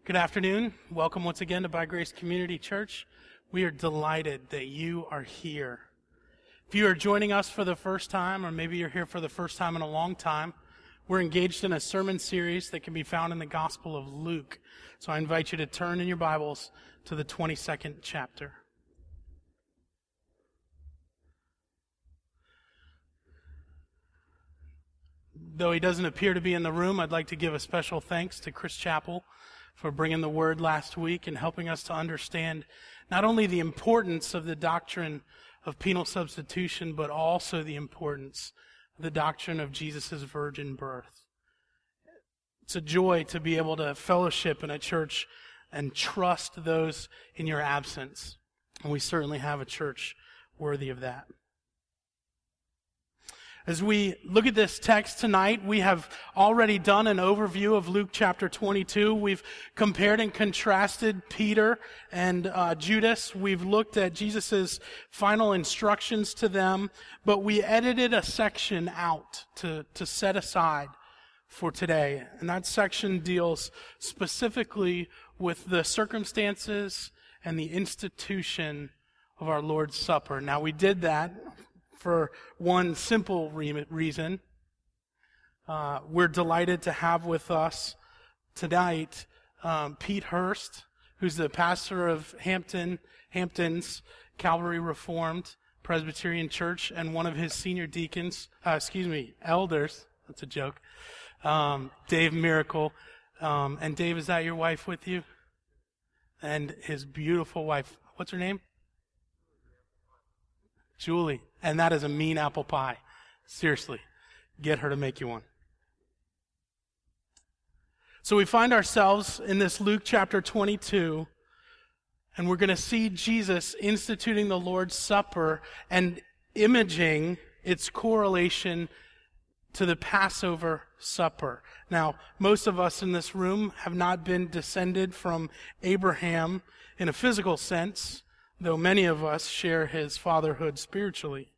Good afternoon. Welcome once again to By Grace Community Church. We are delighted that you are here. If you are joining us for the first time, or maybe you're here for the first time in a long time, we're engaged in a sermon series that can be found in the Gospel of Luke. So I invite you to turn in your Bibles to the 22nd chapter. Though he doesn't appear to be in the room, I'd like to give a special thanks to Chris Chappell for bringing the word last week and helping us to understand not only the importance of the doctrine of penal substitution, but also the importance of the doctrine of Jesus' virgin birth. It's a joy to be able to fellowship in a church and trust those in your absence. And we certainly have a church worthy of that. As we look at this text tonight, we have already done an overview of Luke chapter 22. We've compared and contrasted Peter and Judas. We've looked at Jesus' final instructions to them, but we edited a section out to set aside for today. And that section deals specifically with the circumstances and the institution of our Lord's Supper. Now, we did that for one simple reason. We're delighted to have with us tonight Pete Hurst, who's the pastor of Hampton's Calvary Reformed Presbyterian Church, and one of his senior elders. That's a joke. Dave Miracle. And Dave, is that your wife with you? And his beautiful wife. What's her name? Julie. And that is a mean apple pie. Seriously. Get her to make you one. So we find ourselves in this Luke chapter 22, and we're going to see Jesus instituting the Lord's Supper and imaging its correlation to the Passover supper. Now, most of us in this room have not been descended from Abraham in a physical sense, though many of us share his fatherhood spiritually.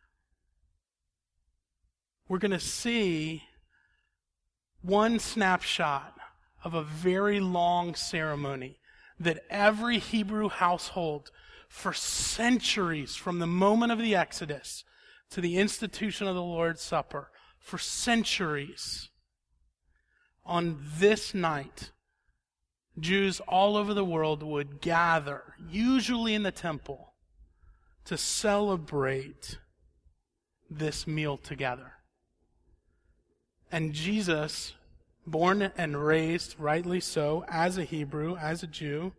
We're going to see one snapshot of a very long ceremony that every Hebrew household for centuries, from the moment of the Exodus to the institution of the Lord's Supper, for centuries, on this night, Jews all over the world would gather, usually in the temple, to celebrate this meal together. And Jesus, born and raised, rightly so, as a Hebrew, as a Jew,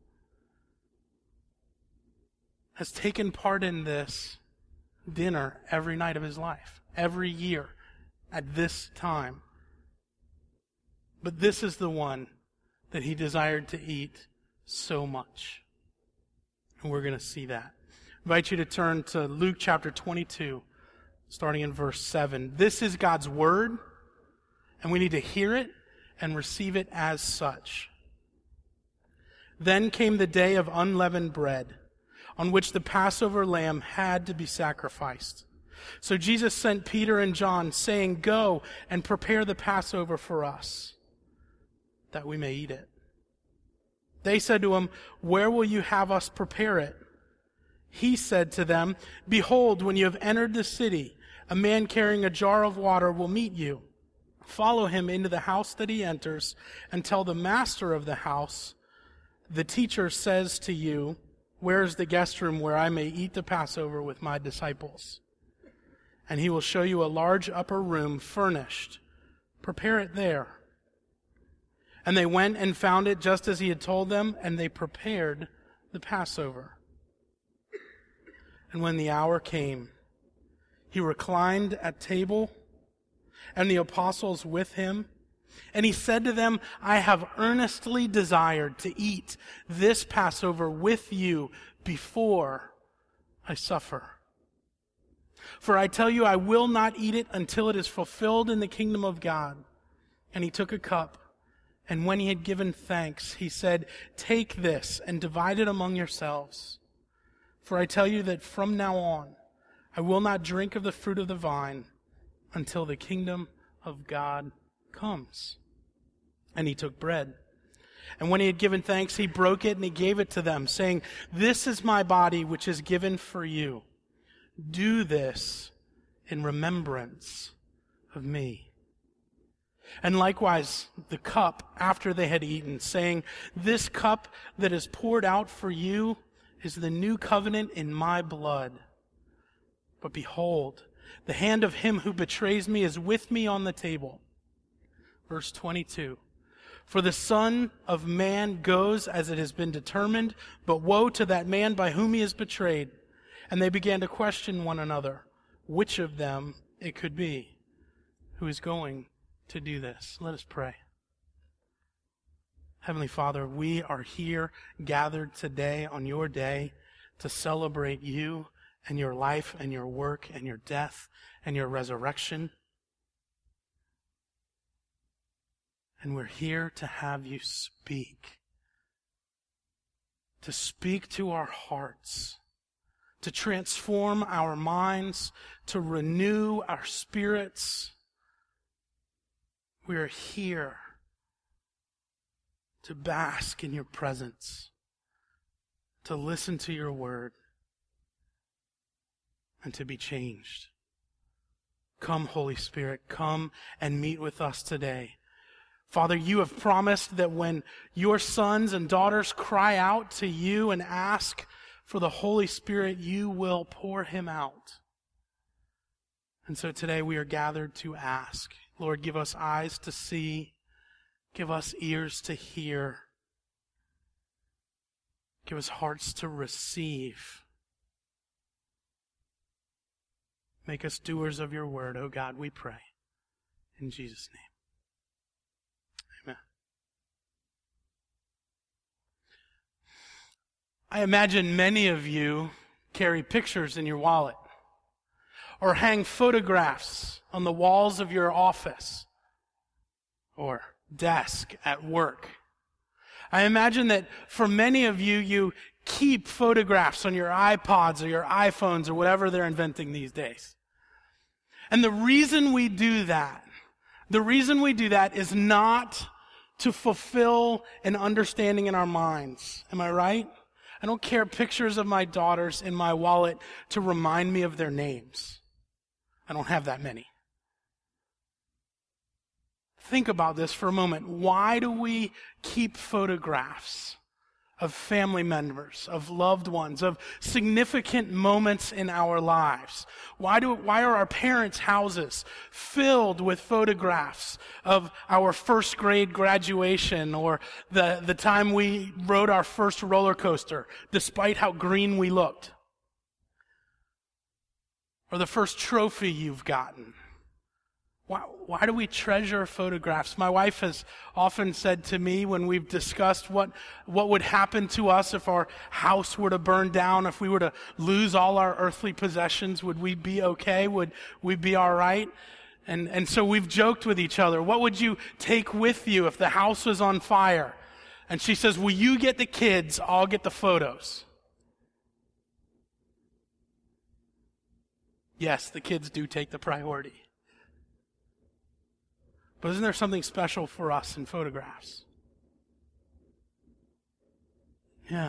has taken part in this dinner every night of his life, every year, at this time. But this is the one that he desired to eat so much. And we're going to see that. I invite you to turn to Luke chapter 22, starting in verse 7. This is God's word, and we need to hear it and receive it as such. Then came the day of unleavened bread, on which the Passover lamb had to be sacrificed. So Jesus sent Peter and John, saying, "Go and prepare the Passover for us, that we may eat it." They said to him, "Where will you have us prepare it?" He said to them, "Behold, when you have entered the city, a man carrying a jar of water will meet you. Follow him into the house that he enters, and tell the master of the house, 'The teacher says to you, where is the guest room where I may eat the Passover with my disciples?' And he will show you a large upper room furnished. Prepare it there." And they went and found it just as he had told them, and they prepared the Passover. And when the hour came, he reclined at table, and the apostles with him. And he said to them, "I have earnestly desired to eat this Passover with you before I suffer. For I tell you, I will not eat it until it is fulfilled in the kingdom of God." And he took a cup, and when he had given thanks, he said, "Take this and divide it among yourselves. For I tell you that from now on, I will not drink of the fruit of the vine until the kingdom of God comes." And he took bread. And when he had given thanks, he broke it and he gave it to them, saying, "This is my body, which is given for you. Do this in remembrance of me." And likewise, the cup after they had eaten, saying, "This cup that is poured out for you is the new covenant in my blood. But behold, the hand of him who betrays me is with me on the table." Verse 22. "For the Son of Man goes as it has been determined, but woe to that man by whom he is betrayed." And they began to question one another, which of them it could be who is going to do this. Let us pray. Heavenly Father, we are here gathered today on your day to celebrate you and your life and your work and your death and your resurrection. And we're here to have you speak. To speak to our hearts. To transform our minds. To renew our spirits. We are here to bask in your presence. To listen to your word. And to be changed. Come, Holy Spirit, come and meet with us today. Father, you have promised that when your sons and daughters cry out to you and ask for the Holy Spirit, you will pour him out. And so today we are gathered to ask. Lord, give us eyes to see. Give us ears to hear. Give us hearts to receive. Make us doers of your word, O God, we pray. In Jesus' name. Amen. I imagine many of you carry pictures in your wallet or hang photographs on the walls of your office or desk at work. I imagine that for many of you, you keep photographs on your iPods or your iPhones or whatever they're inventing these days. And the reason we do that is not to fulfill an understanding in our minds. Am I right? I don't carry pictures of my daughters in my wallet to remind me of their names. I don't have that many. Think about this for a moment. Why do we keep photographs of family members, of loved ones, of significant moments in our lives? Why are our parents' houses filled with photographs of our first grade graduation or the time we rode our first roller coaster, despite how green we looked? Or the first trophy you've gotten? Why do we treasure photographs? My wife has often said to me when we've discussed what would happen to us if our house were to burn down, if we were to lose all our earthly possessions, would we be okay? Would we be all right? And so we've joked with each other, what would you take with you if the house was on fire? And she says, well, you get the kids, I'll get the photos. Yes, the kids do take the priority. But isn't there something special for us in photographs? Yeah.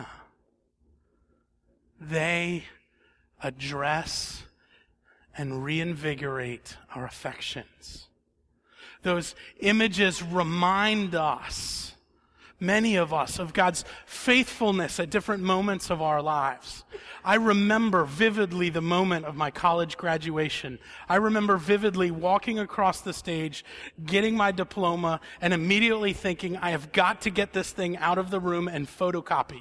They address and reinvigorate our affections. Those images remind us, many of us, of God's faithfulness at different moments of our lives. I remember vividly the moment of my college graduation. I remember vividly walking across the stage, getting my diploma, and immediately thinking, I have got to get this thing out of the room and photocopied.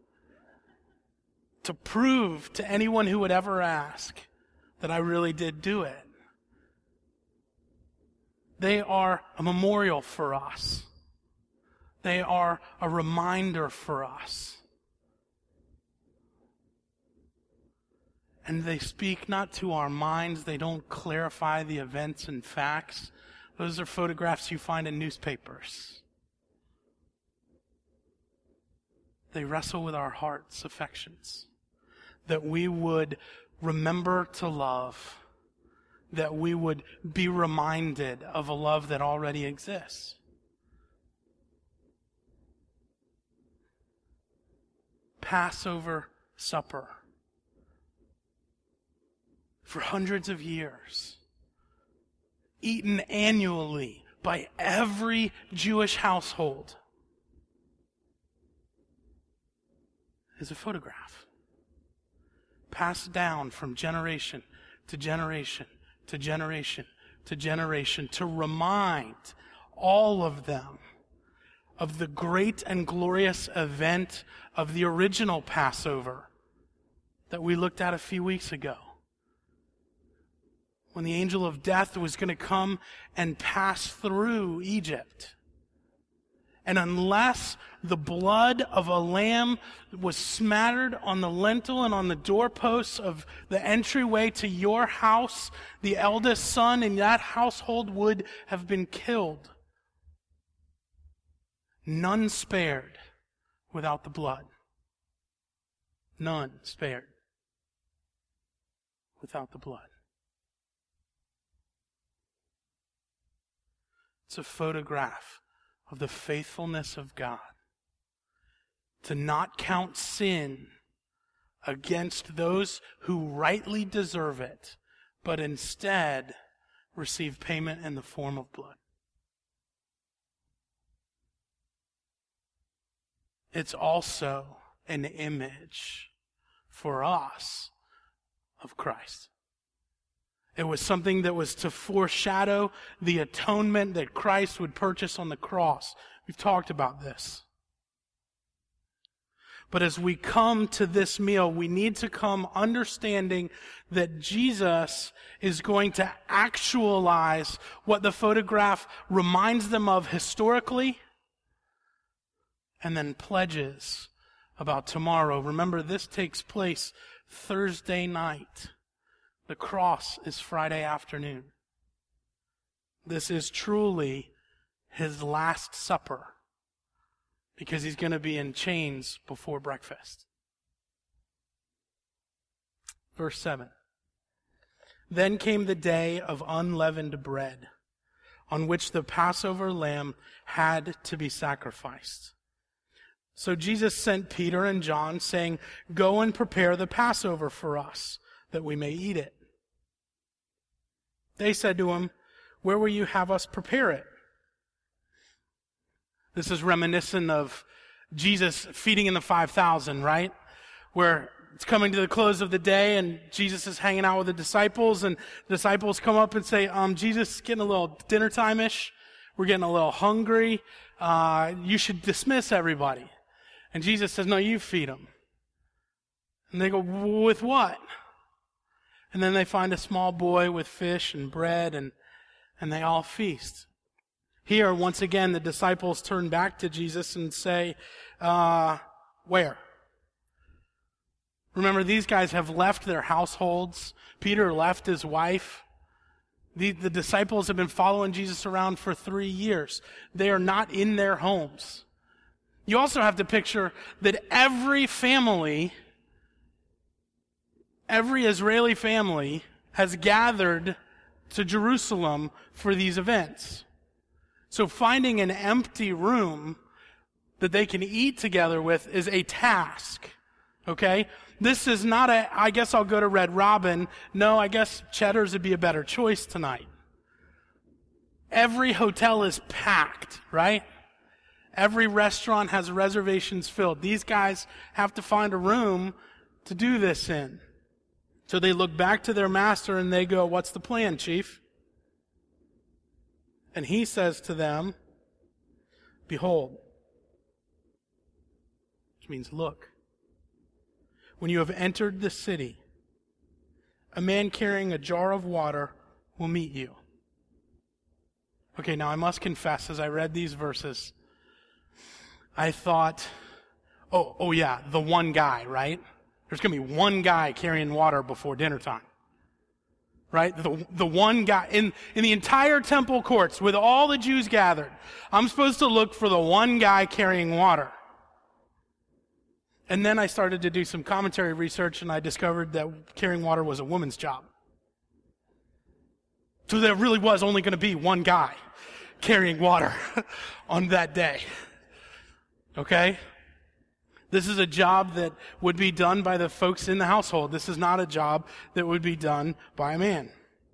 To prove to anyone who would ever ask that I really did do it. They are a memorial for us. They are a reminder for us. And they speak not to our minds. They don't clarify the events and facts. Those are photographs you find in newspapers. They wrestle with our hearts' affections. That we would remember to love. That we would be reminded of a love that already exists. Passover supper for hundreds of years, eaten annually by every Jewish household, is a photograph passed down from generation to generation to generation to generation to remind all of them of the great and glorious event of the original Passover that we looked at a few weeks ago, when the angel of death was going to come and pass through Egypt. And unless the blood of a lamb was smattered on the lintel and on the doorposts of the entryway to your house, the eldest son in that household would have been killed. None spared without the blood. None spared without the blood. It's a photograph of the faithfulness of God to not count sin against those who rightly deserve it, but instead receive payment in the form of blood. It's also an image for us of Christ. It was something that was to foreshadow the atonement that Christ would purchase on the cross. We've talked about this. But as we come to this meal, we need to come understanding that Jesus is going to actualize what the photograph reminds them of historically, and then pledges about tomorrow. Remember, this takes place Thursday night. The cross is Friday afternoon. This is truly his last supper, because he's going to be in chains before breakfast. Verse 7. Then came the day of unleavened bread, on which the Passover lamb had to be sacrificed. So Jesus sent Peter and John, saying, "Go and prepare the Passover for us, that we may eat it." They said to him, "Where will you have us prepare it?" This is reminiscent of Jesus feeding in the 5,000, right? Where it's coming to the close of the day and Jesus is hanging out with the disciples, and the disciples come up and say, Jesus, it's getting a little dinner time-ish. We're getting a little hungry. You should dismiss everybody. And Jesus says, "No, you feed them." And they go, "With what?" And then they find a small boy with fish and bread, and they all feast. Here, once again, the disciples turn back to Jesus and say, where? Remember, these guys have left their households. Peter left his wife. The disciples have been following Jesus around for 3 years. They are not in their homes. You also have to picture that every Israeli family has gathered to Jerusalem for these events. So finding an empty room that they can eat together with is a task. Okay? This is not I guess I'll go to Red Robin. No, I guess Cheddar's would be a better choice tonight. Every hotel is packed, right? Every restaurant has reservations filled. These guys have to find a room to do this in. So they look back to their master and they go, "What's the plan, Chief?" And he says to them, "Behold," which means look, "when you have entered the city, a man carrying a jar of water will meet you." Okay, now I must confess, as I read these verses, I thought, oh yeah, the one guy, right? There's going to be one guy carrying water before dinner time. Right? The one guy in the entire temple courts with all the Jews gathered. I'm supposed to look for the one guy carrying water. And then I started to do some commentary research and I discovered that carrying water was a woman's job. So there really was only going to be one guy carrying water on that day. Okay? This is a job that would be done by the folks in the household. This is not a job that would be done by a man.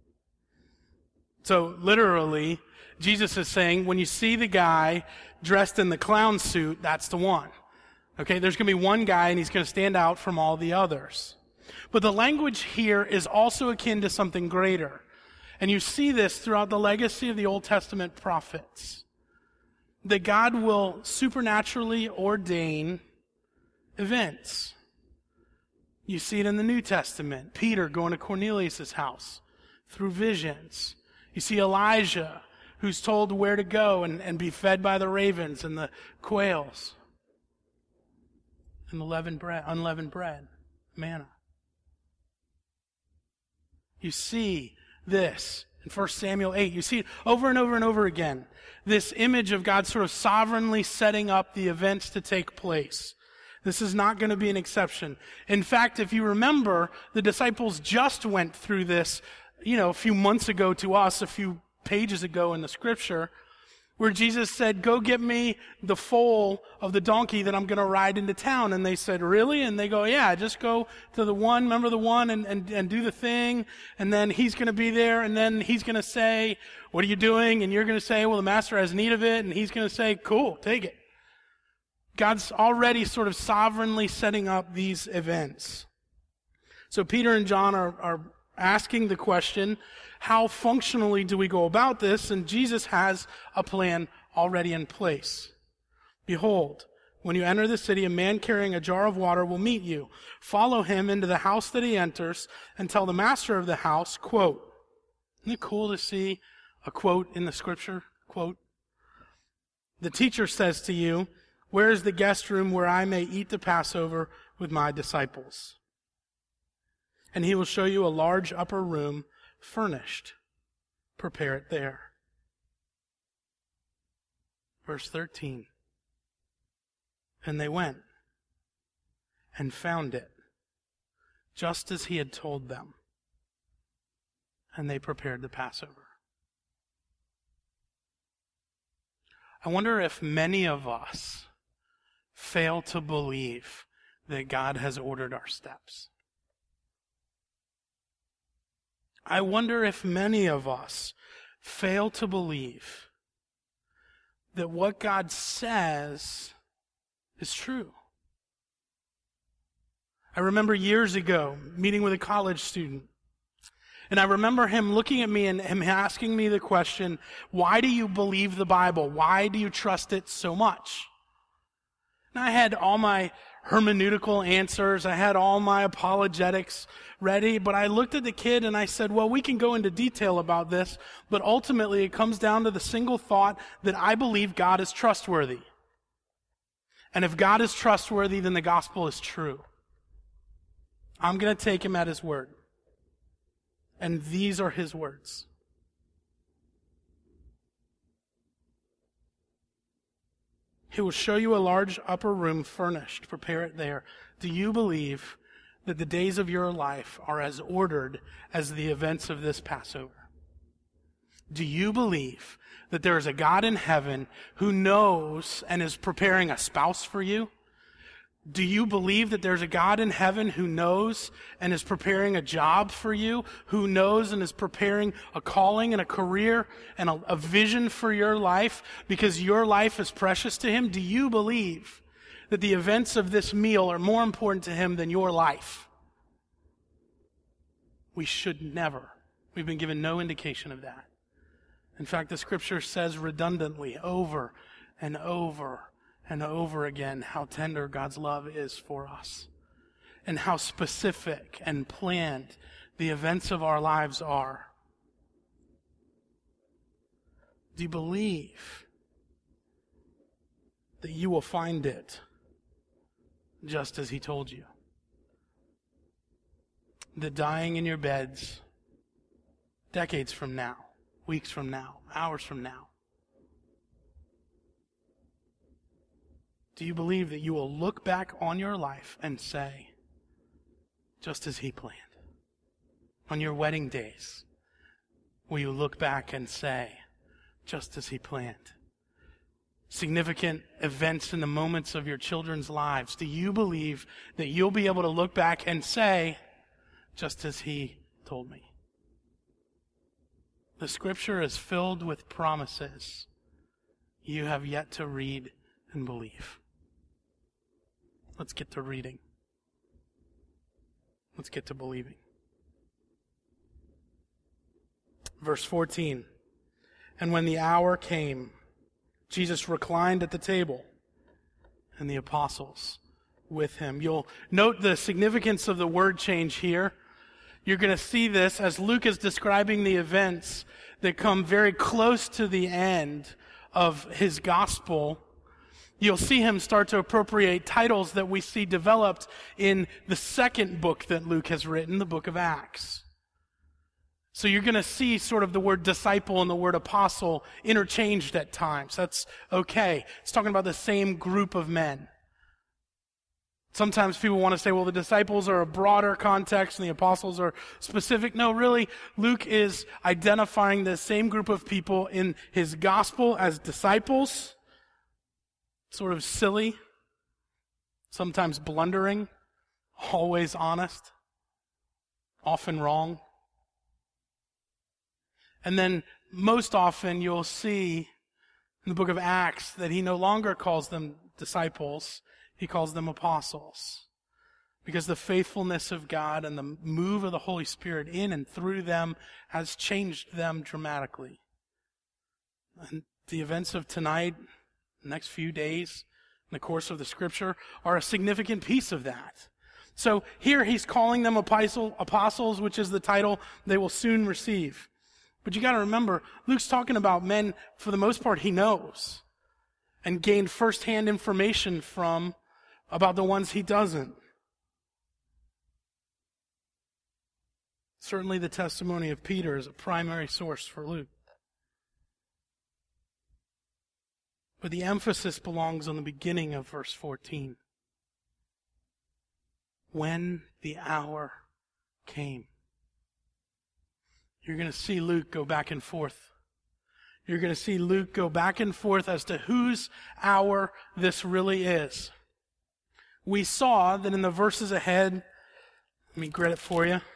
So literally, Jesus is saying, when you see the guy dressed in the clown suit, that's the one. Okay, there's going to be one guy and he's going to stand out from all the others. But the language here is also akin to something greater. And you see this throughout the legacy of the Old Testament prophets. That God will supernaturally ordain events. You see it in the New Testament. Peter going to Cornelius' house through visions. You see Elijah, who's told where to go and be fed by the ravens and the quails. And unleavened bread, manna. You see this in 1 Samuel 8. You see it over and over and over again. This image of God sort of sovereignly setting up the events to take place. This is not going to be an exception. In fact, if you remember, the disciples just went through this, a few months ago to us, a few pages ago in the scripture, where Jesus said, go get me the foal of the donkey that I'm going to ride into town. And they said, really? And they go, yeah, just go to the one, remember the one, and do the thing. And then he's going to be there, and then he's going to say, what are you doing? And you're going to say, well, the master has need of it. And he's going to say, cool, take it. God's already sort of sovereignly setting up these events. So Peter and John are asking the question, how functionally do we go about this? And Jesus has a plan already in place. Behold, when you enter the city, a man carrying a jar of water will meet you. Follow him into the house that he enters and tell the master of the house, quote. Isn't it cool to see a quote in the scripture? Quote. The teacher says to you, where is the guest room where I may eat the Passover with my disciples? And he will show you a large upper room furnished. Prepare it there. Verse 13. And they went and found it, just as he had told them. And they prepared the Passover. I wonder if many of us fail to believe that God has ordered our steps. I wonder if many of us fail to believe that what God says is true. I remember years ago meeting with a college student, and I remember him looking at me and him asking me the question, why do you believe the Bible? Why do you trust it so much? And I had all my hermeneutical answers. I had all my apologetics ready, but I looked at the kid and I said, well, we can go into detail about this, but ultimately it comes down to the single thought that I believe God is trustworthy. And if God is trustworthy, then the gospel is true. I'm going to take him at his word. And these are his words. He will show you a large upper room furnished. Prepare it there. Do you believe that the days of your life are as ordered as the events of this Passover? Do you believe that there is a God in heaven who knows and is preparing a spouse for you? Do you believe that there's a God in heaven who knows and is preparing a job for you, who knows and is preparing a calling and a career and a vision for your life because your life is precious to him? Do you believe that the events of this meal are more important to him than your life? We should never. We've been given no indication of that. In fact, the scripture says redundantly over and over and over again how tender God's love is for us and how specific and planned the events of our lives are. Do you believe that you will find it just as he told you? That dying in your beds decades from now, weeks from now, hours from now, do you believe that you will look back on your life and say, just as he planned? On your wedding days, will you look back and say, just as he planned? significant events in the moments of your children's lives, do you believe that you'll be able to look back and say, just as he told me? The Scripture is filled with promises you have yet to read and believe. Let's get to reading. Let's get to believing. Verse 14. And when the hour came, Jesus reclined at the table, and the apostles with him. You'll note the significance of the word change here. You're going to see this as Luke is describing the events that come very close to the end of his gospel. You'll see him start to appropriate titles that we see developed in the second book that Luke has written, the book of Acts. So you're going to see sort of the word disciple and the word apostle interchanged at times. That's okay. It's talking about the same group of men. Sometimes people want to say, well, the disciples are a broader context and the apostles are specific. No, really, Luke is identifying the same group of people in his gospel as disciples. Sort of silly, sometimes blundering, always honest, often wrong. And then most often you'll see in the book of Acts that he no longer calls them disciples, he calls them apostles. Because the faithfulness of God and the move of the Holy Spirit in and through them has changed them dramatically. And the events of tonight, the next few days, in the course of the Scripture, are a significant piece of that. So here he's calling them apostles, which is the title they will soon receive. But you got to remember, Luke's talking about men, for the most part, he knows and gained firsthand information from about the ones he doesn't. Certainly the testimony of Peter is a primary source for Luke. But the emphasis belongs on the beginning of verse 14. When the hour came. You're going to see Luke go back and forth. You're going to see Luke go back and forth as to whose hour this really is. We saw that in the verses ahead, let me get it for you.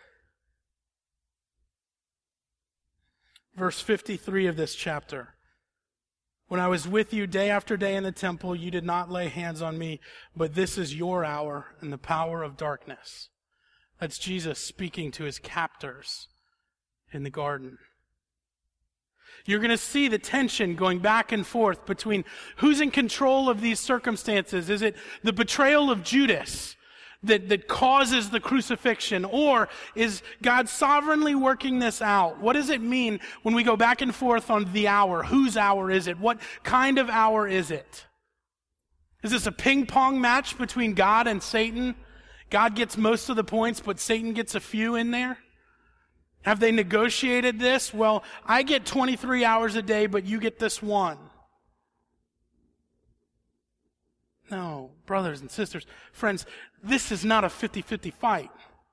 Verse 53 of this chapter. When I was with you day after day in the temple, you did not lay hands on me, but this is your hour and the power of darkness. That's Jesus speaking to his captors in the garden. You're going to see the tension going back and forth between who's in control of these circumstances. Is it the betrayal of Judas that causes the crucifixion? Or is God sovereignly working this out? What does it mean when we go back and forth on the hour? Whose hour is it? What kind of hour is it? Is this a ping pong match between God and Satan? God gets most of the points, but Satan gets a few in there? Have they negotiated this? Well, I get 23 hours a day, but you get this one. No, brothers and sisters, friends, this is not a 50-50 fight.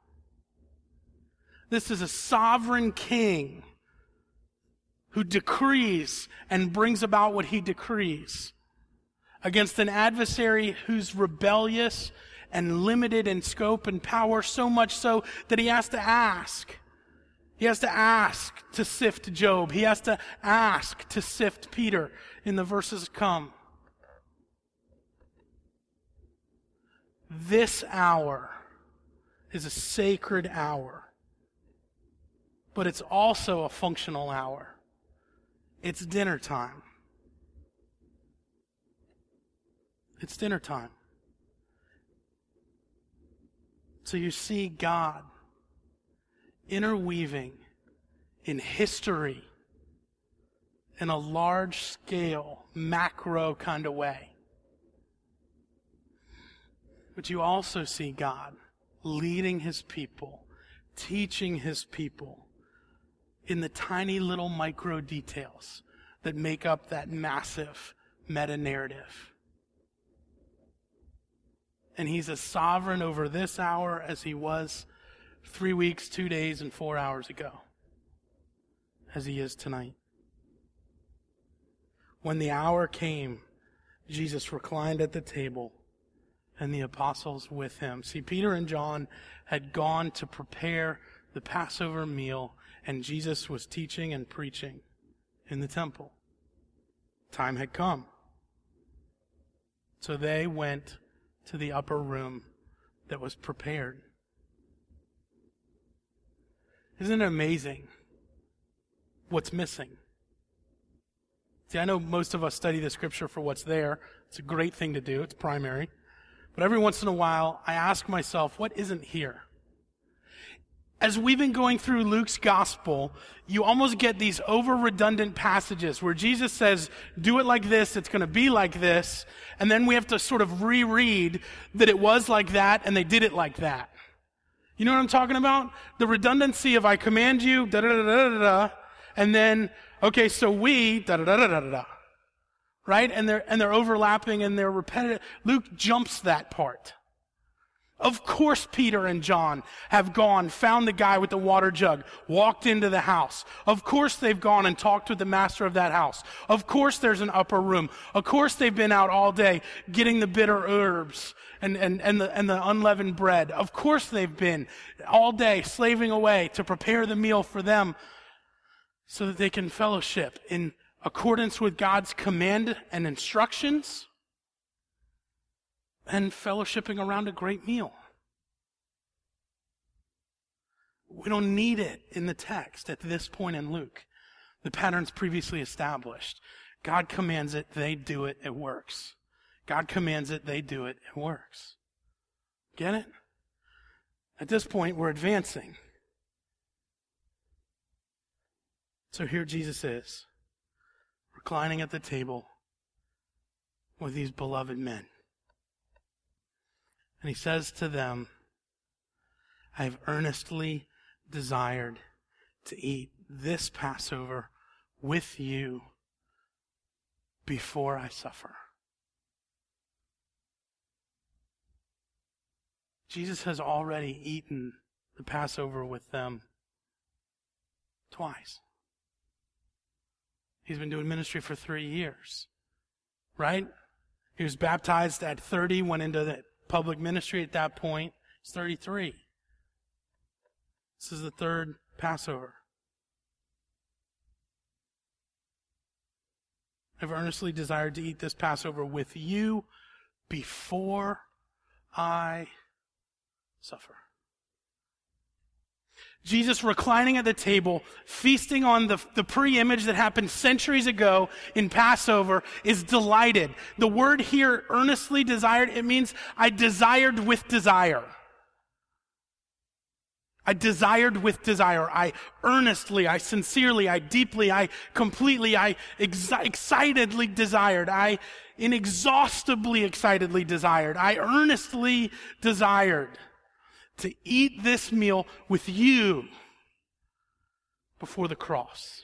This is a sovereign king who decrees and brings about what he decrees against an adversary who's rebellious and limited in scope and power, so much so that he has to ask. He has to ask to sift Job. He has to ask to sift Peter in the verses to come. This hour is a sacred hour, but it's also a functional hour. It's dinner time. It's dinner time. So you see God interweaving in history in a large-scale, macro kind of way. But you also see God leading his people, teaching his people in the tiny little micro details that make up that massive meta-narrative. And he's as sovereign over this hour as he was 3 weeks, 2 days, and 4 hours ago, as he is tonight. When the hour came, Jesus reclined at the table, and the apostles with him. See, Peter and John had gone to prepare the Passover meal, and Jesus was teaching and preaching in the temple. Time had come. So they went to the upper room that was prepared. Isn't it amazing what's missing? See, I know most of us study the scripture for what's there. It's a great thing to do. It's primary. But every once in a while, I ask myself, what isn't here? As we've been going through Luke's gospel, you almost get these over-redundant passages where Jesus says, do it like this, it's going to be like this, and then we have to sort of reread that it was like that and they did it like that. You know what I'm talking about? The redundancy of I command you, da-da-da-da-da-da, and then, okay, so we, da-da-da-da-da-da. Right? And they're overlapping and they're repetitive. Luke jumps that part. Of course Peter and John have gone, found the guy with the water jug, walked into the house. Of course they've gone and talked with the master of that house. Of course there's an upper room. Of course they've been out all day getting the bitter herbs and the unleavened bread. Of course they've been all day slaving away to prepare the meal for them so that they can fellowship in accordance with God's command and instructions, and fellowshipping around a great meal. We don't need it in the text at this point in Luke. The pattern's previously established. God commands it, they do it, it works. God commands it, they do it, it works. Get it? At this point, we're advancing. So here Jesus is, reclining at the table with these beloved men. And he says to them, I have earnestly desired to eat this Passover with you before I suffer. Jesus has already eaten the Passover with them twice. He's been doing ministry for 3 years, right? He was baptized at 30, went into the public ministry at that point. He's 33. This is the third Passover. I've earnestly desired to eat this Passover with you before I suffer. Jesus reclining at the table, feasting on the pre-image that happened centuries ago in Passover, is delighted. The word here, earnestly desired, it means I desired with desire. I desired with desire. I earnestly, I sincerely, I deeply, I completely, I excitedly desired. I inexhaustibly excitedly desired. I earnestly desired to eat this meal with you before the cross.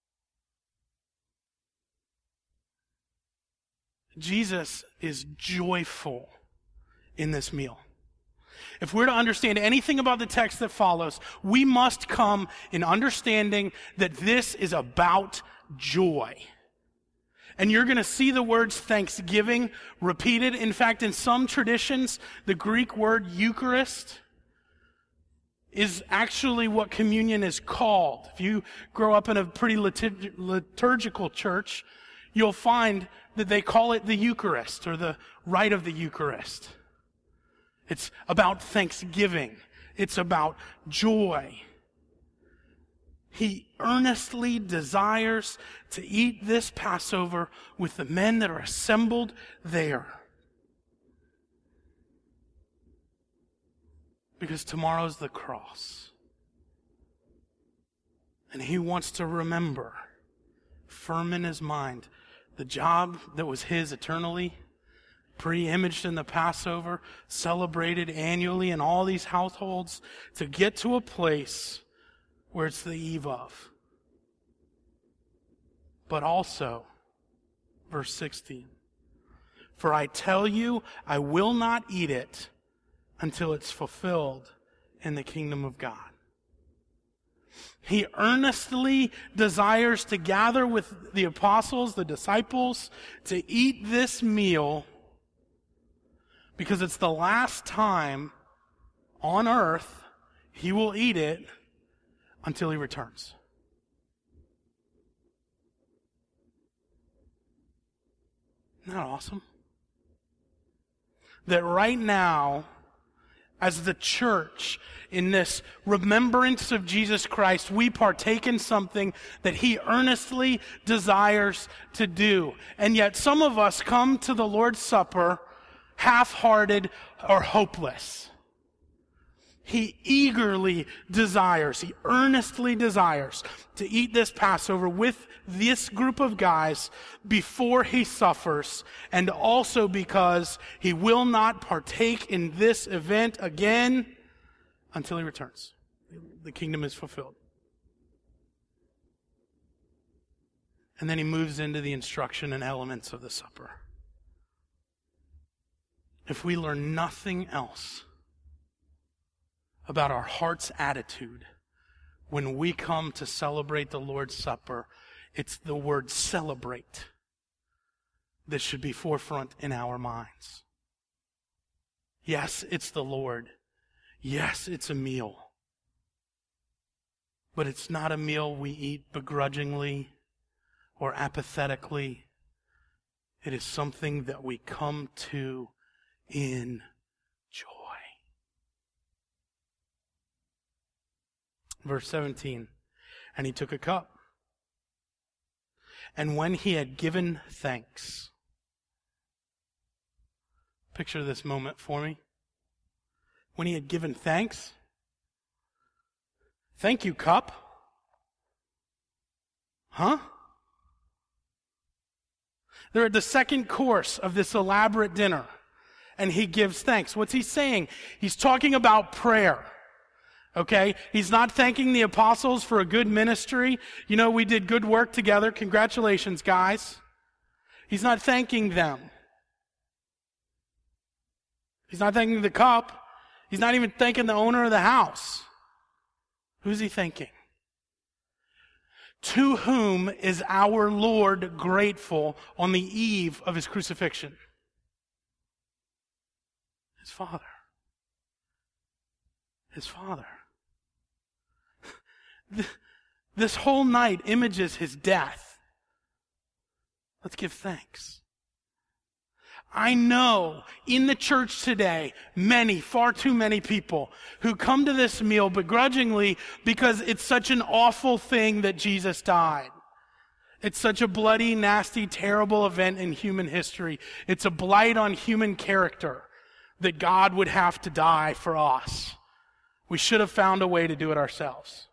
Jesus is joyful in this meal. If we're to understand anything about the text that follows, we must come in understanding that this is about joy. And you're going to see the words thanksgiving repeated. In fact, in some traditions, the Greek word Eucharist is actually what communion is called. If you grow up in a pretty liturgical church, you'll find that they call it the Eucharist or the rite of the Eucharist. It's about thanksgiving. It's about joy. He earnestly desires to eat this Passover with the men that are assembled there. Because tomorrow's the cross. And he wants to remember, firm in his mind, the job that was his eternally, pre-imaged in the Passover, celebrated annually in all these households, to get to a place where it's the eve of. But also, verse 16, for I tell you, I will not eat it until it's fulfilled in the kingdom of God. He earnestly desires to gather with the apostles, the disciples, to eat this meal because it's the last time on earth he will eat it until he returns. Isn't that awesome? That right now, as the church, in this remembrance of Jesus Christ, we partake in something that he earnestly desires to do. And yet some of us come to the Lord's Supper half-hearted or hopeless. He eagerly desires, he earnestly desires to eat this Passover with this group of guys before he suffers, and also because he will not partake in this event again until he returns. The kingdom is fulfilled. And then he moves into the instruction and elements of the supper. If we learn nothing else about our heart's attitude when we come to celebrate the Lord's Supper, it's the word celebrate that should be forefront in our minds. Yes, it's the Lord. Yes, it's a meal. But it's not a meal we eat begrudgingly or apathetically. It is something that we come to in joy. Verse 17, and he took a cup, and when he had given thanks. Picture this moment for me. When he had given thanks. Thank you, cup. Huh? They're at the second course of this elaborate dinner, and he gives thanks. What's he saying? He's talking about prayer. Okay? He's not thanking the apostles for a good ministry. You know, we did good work together. Congratulations, guys. He's not thanking them. He's not thanking the cup. He's not even thanking the owner of the house. Who's he thanking? To whom is our Lord grateful on the eve of his crucifixion? His Father. His Father. This whole night images his death. Let's give thanks. I know in the church today, far too many people who come to this meal begrudgingly because it's such an awful thing that Jesus died. It's such a bloody, nasty, terrible event in human history. It's a blight on human character that God would have to die for us. We should have found a way to do it ourselves.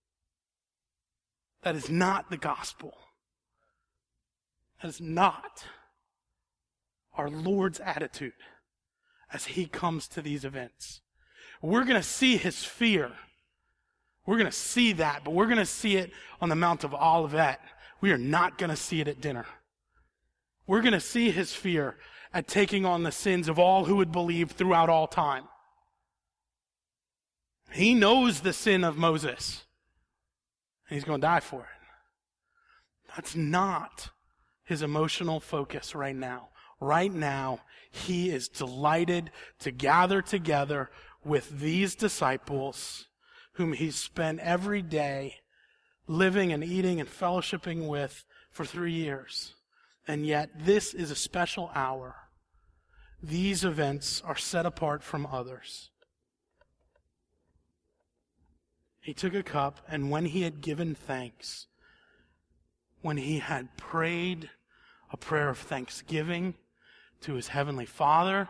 That is not the gospel. That is not our Lord's attitude as he comes to these events. We're going to see his fear. We're going to see that, but we're going to see it on the Mount of Olivet. We are not going to see it at dinner. We're going to see his fear at taking on the sins of all who would believe throughout all time. He knows the sin of Moses, and he's going to die for it. That's not his emotional focus right now. Right now, he is delighted to gather together with these disciples whom he's spent every day living and eating and fellowshipping with for 3 years. And yet, this is a special hour. These events are set apart from others. He took a cup, and when he had given thanks, when he had prayed a prayer of thanksgiving to his heavenly Father,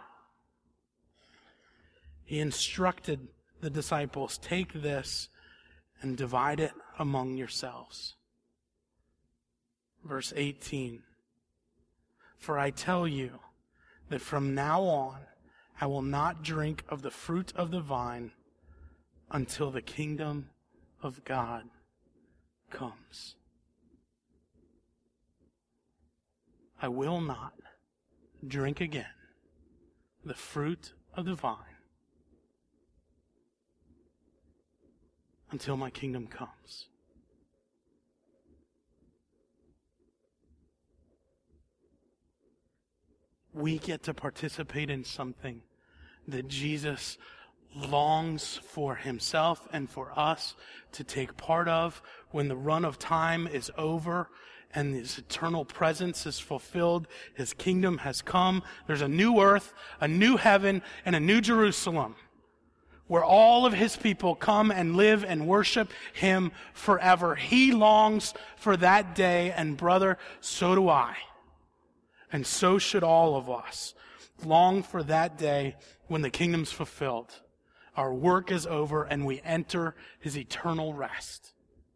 he instructed the disciples, take this and divide it among yourselves. Verse 18, for I tell you that from now on I will not drink of the fruit of the vine until the kingdom of God comes. I will not drink again the fruit of the vine until my kingdom comes. We get to participate in something that Jesus longs for himself and for us to take part of when the run of time is over and his eternal presence is fulfilled. His kingdom has come. There's a new earth, a new heaven, and a new Jerusalem where all of his people come and live and worship him forever. He longs for that day, and brother, so do I. And so should all of us long for that day when the kingdom's fulfilled. Our work is over and we enter his eternal rest.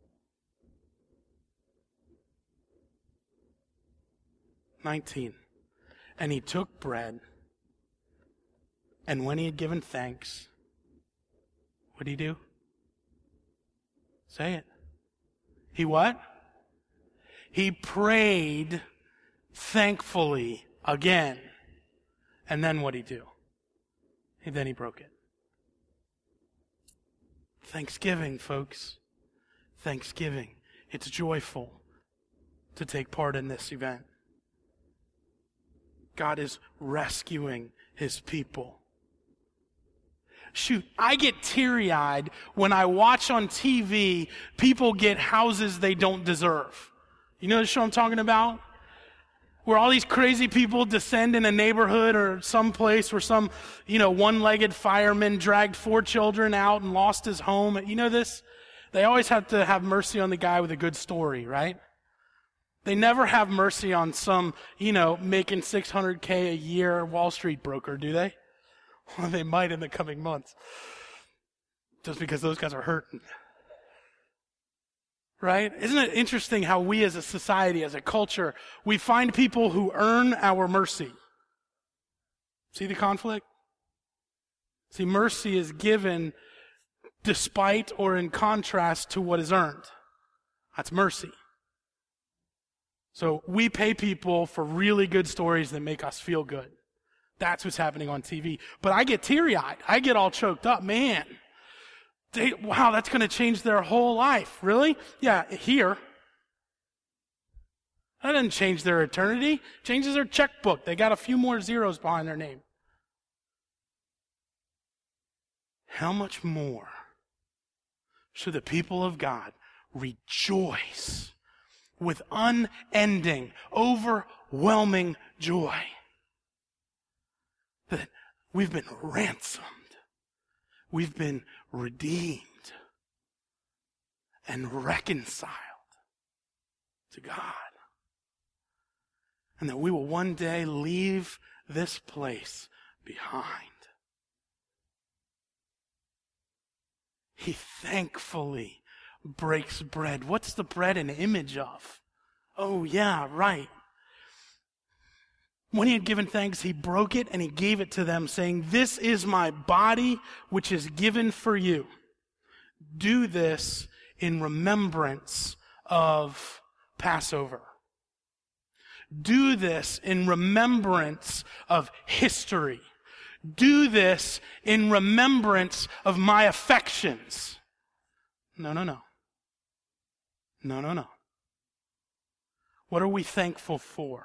"19. And he took bread, and when he had given thanks," what did he do? Say it. He what? He prayed thankfully again. And then what did he do? And then he broke it. Thanksgiving, folks. Thanksgiving. It's joyful to take part in this event. God is rescuing his people. Shoot, I get teary-eyed when I watch on TV people get houses they don't deserve. You know the show I'm talking about? Where all these crazy people descend in a neighborhood or some place where some, one-legged fireman dragged 4 children out and lost his home. You know this? They always have to have mercy on the guy with a good story, right? They never have mercy on some, making $600K a year Wall Street broker, do they? Well, they might in the coming months. Just because those guys are hurting. Right? Isn't it interesting how we as a society, as a culture, we find people who earn our mercy? See the conflict? See, mercy is given despite or in contrast to what is earned. That's mercy. So we pay people for really good stories that make us feel good. That's what's happening on TV. But I get teary-eyed. I get all choked up. Man, wow, that's going to change their whole life. Really? Yeah, here. That doesn't change their eternity. Changes their checkbook. They got a few more zeros behind their name. How much more should the people of God rejoice with unending, overwhelming joy that we've been ransomed, we've been redeemed, and reconciled to God, and that we will one day leave this place behind. He thankfully breaks bread. What's the bread an image of? Oh, yeah, right. When he had given thanks, he broke it and he gave it to them, saying, "This is my body, which is given for you. Do this in remembrance of Passover." Do this in remembrance of history. Do this in remembrance of my affections. No. What are we thankful for?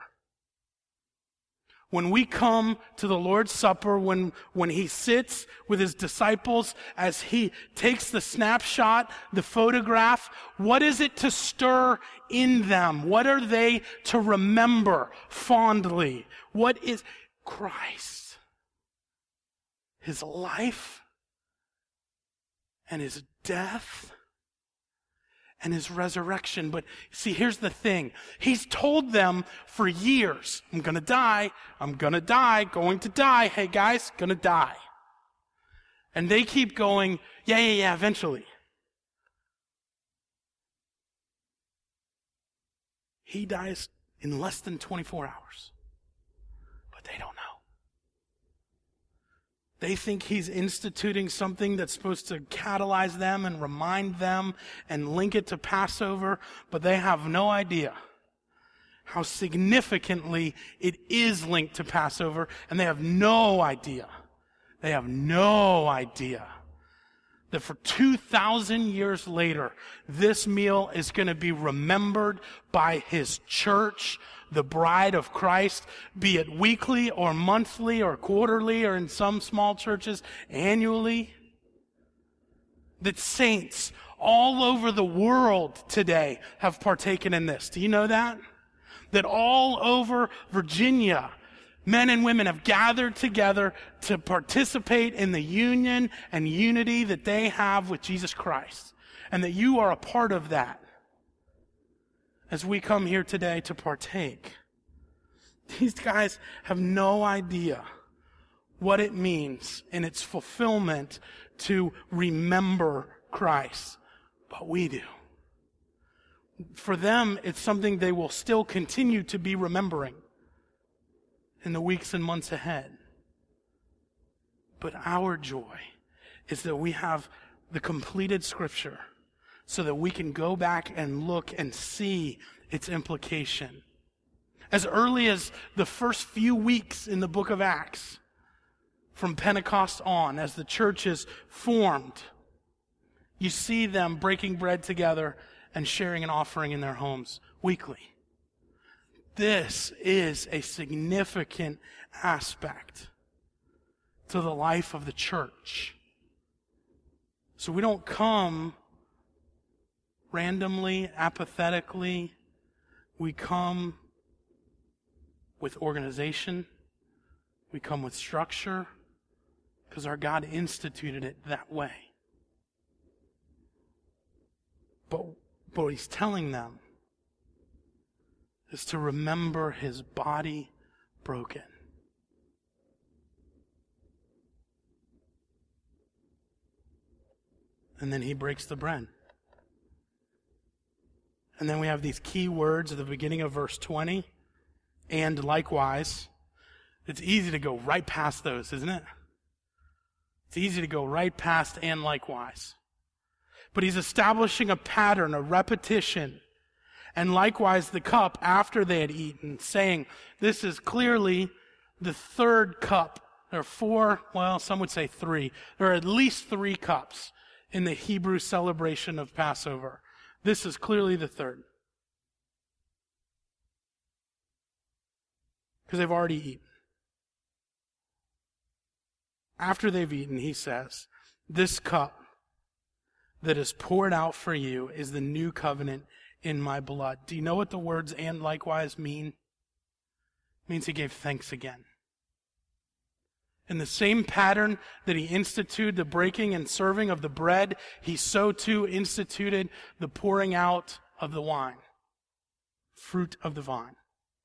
When we come to the Lord's Supper, when he sits with his disciples, as he takes the snapshot, the photograph, what is it to stir in them? What are they to remember fondly? What is Christ? His life and his death and his resurrection. But see, here's the thing. He's told them for years, I'm going to die, going to die. Hey guys, going to die. And they keep going, yeah, eventually. He dies in less than 24 hours. But they don't know. They think he's instituting something that's supposed to catalyze them and remind them and link it to Passover, but they have no idea how significantly it is linked to Passover, and they have no idea that that for 2,000 years later, this meal is going to be remembered by his church, the bride of Christ, be it weekly or monthly or quarterly or in some small churches annually. That saints all over the world today have partaken in this. Do you know that? That all over Virginia, men and women have gathered together to participate in the union and unity that they have with Jesus Christ. And that you are a part of that as we come here today to partake. These guys have no idea what it means in its fulfillment to remember Christ. But we do. For them, it's something they will still continue to be remembering in the weeks and months ahead. But our joy is that we have the completed Scripture so that we can go back and look and see its implication. As early as the first few weeks in the book of Acts, from Pentecost on, as the church is formed, you see them breaking bread together and sharing an offering in their homes weekly. This is a significant aspect to the life of the church. So we don't come randomly, apathetically. We come with organization. We come with structure because our God instituted it that way. But what he's telling them is to remember his body broken. And then he breaks the bread. And then we have these key words at the beginning of verse 20. And likewise. It's easy to go right past those, isn't it? It's easy to go right past and likewise. But he's establishing a pattern, a repetition. And likewise the cup after they had eaten, saying, this is clearly the third cup. There are four, well, some would say three. There are at least 3 cups in the Hebrew celebration of Passover. This is clearly the third. Because they've already eaten. After they've eaten, he says, this cup that is poured out for you is the new covenant in my blood. Do you know what the words and likewise mean? It means he gave thanks again. In the same pattern that he instituted the breaking and serving of the bread, he so too instituted the pouring out of the wine, fruit of the vine.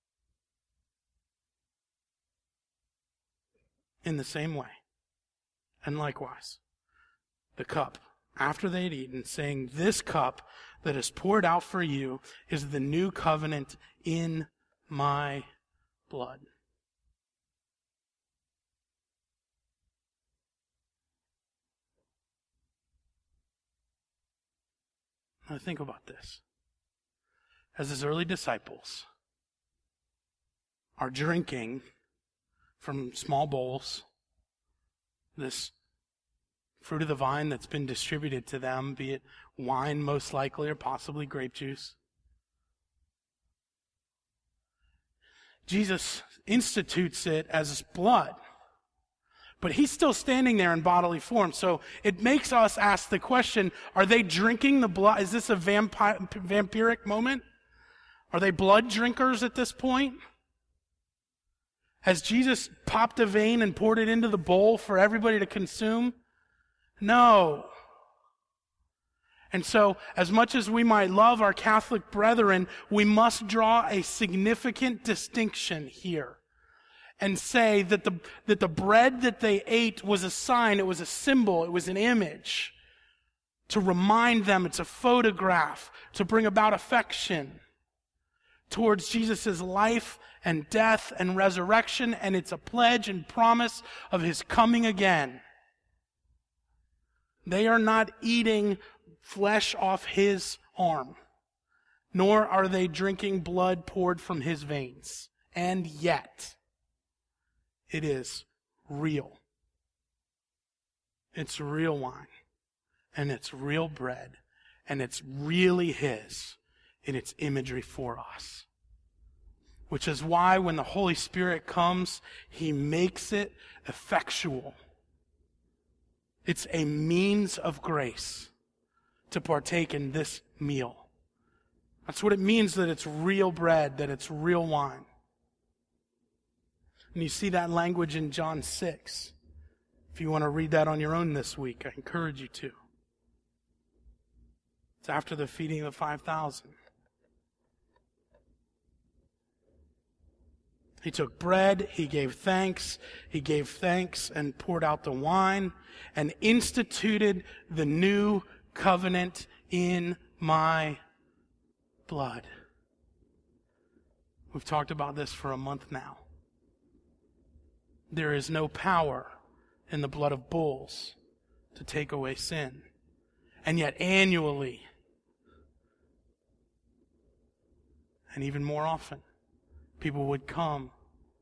In the same way. And likewise, the cup, after they had eaten, saying, this cup that is poured out for you is the new covenant in my blood. Now think about this. As his early disciples are drinking from small bowls, this fruit of the vine that's been distributed to them, be it wine most likely or possibly grape juice. Jesus institutes it as his blood. But he's still standing there in bodily form. So it makes us ask the question, are they drinking the blood? Is this a vampiric moment? Are they blood drinkers at this point? Has Jesus popped a vein and poured it into the bowl for everybody to consume? No. And so, as much as we might love our Catholic brethren, we must draw a significant distinction here and say that the bread that they ate was a sign, it was a symbol, it was an image to remind them, it's a photograph, to bring about affection towards Jesus' life and death and resurrection, and it's a pledge and promise of his coming again. They are not eating flesh off his arm, nor are they drinking blood poured from his veins. And yet, it is real. It's real wine. and it's real bread, and it's really his, and it's imagery for us. Which is why when the Holy Spirit comes, he makes it effectual. It's a means of grace to partake in this meal. That's what it means that it's real bread, that it's real wine. And you see that language in John 6. If you want to read that on your own this week, I encourage you to. It's after the feeding of the 5,000. He took bread, he gave thanks and poured out the wine and instituted the new covenant in my blood. We've talked about this for a month now. There is no power in the blood of bulls to take away sin. And yet annually, and even more often, people would come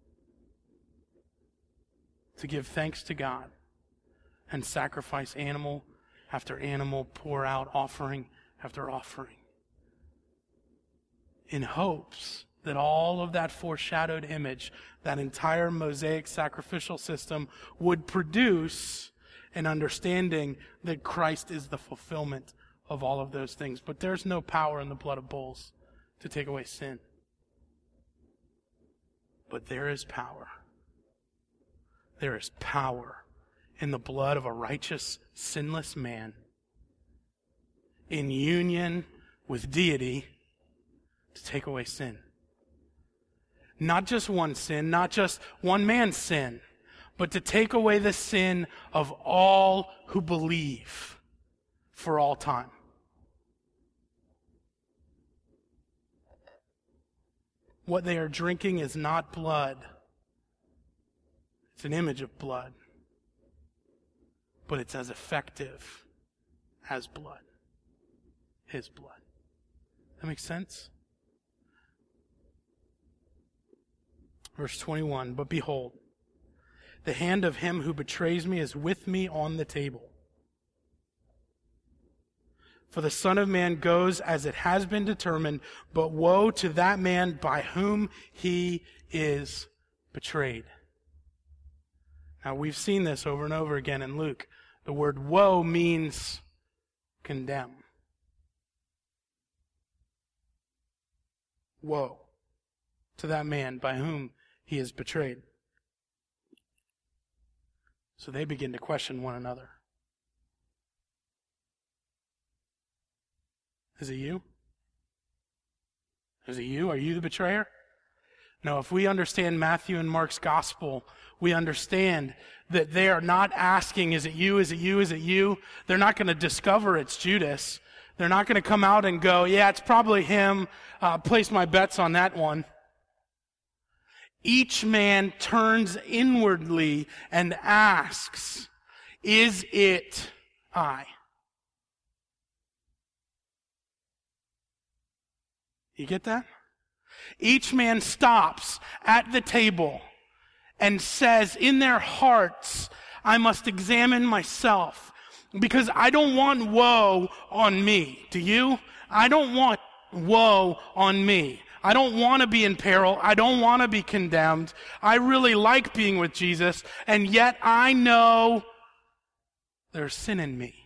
to give thanks to God and sacrifice animal after animal, pour out offering after offering, in hopes that all of that foreshadowed image, that entire Mosaic sacrificial system, would produce an understanding that Christ is the fulfillment of all of those things. But there's no power in the blood of bulls to take away sin. But there is power. There is power in the blood of a righteous, sinless man in union with deity to take away sin. Not just one sin, not just one man's sin, but to take away the sin of all who believe for all time. What they are drinking is not blood. It's an image of blood. But it's as effective as blood. His blood. That makes sense? Verse 21, but behold, the hand of him who betrays me is with me on the table. For the Son of Man goes as it has been determined, but woe to that man by whom he is betrayed. Now we've seen this over and over again in Luke. The word woe means condemn. Woe to that man by whom he is betrayed. So they begin to question one another. Is it you? Is it you? Are you the betrayer? No, if we understand Matthew and Mark's gospel, we understand that they are not asking, is it you, is it you, is it you? They're not going to discover it's Judas. They're not going to come out and go, yeah, it's probably him. Place my bets on that one. Each man turns inwardly and asks, is it I? You get that? Each man stops at the table and says in their hearts, I must examine myself because I don't want woe on me. Do you? I don't want woe on me. I don't want to be in peril. I don't want to be condemned. I really like being with Jesus, and yet I know there's sin in me.